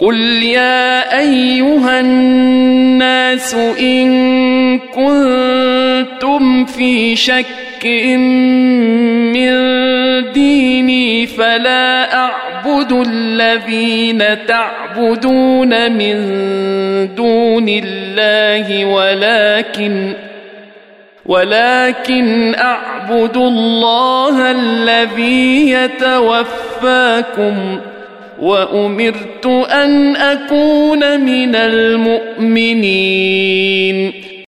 قل يا أيها الناس إن كنتم في شك من ديني فلا أعبد الذين تعبدون من دون الله ولكن أعبد الله الذي يتوفاكم وأمرت أن أكون من المؤمنين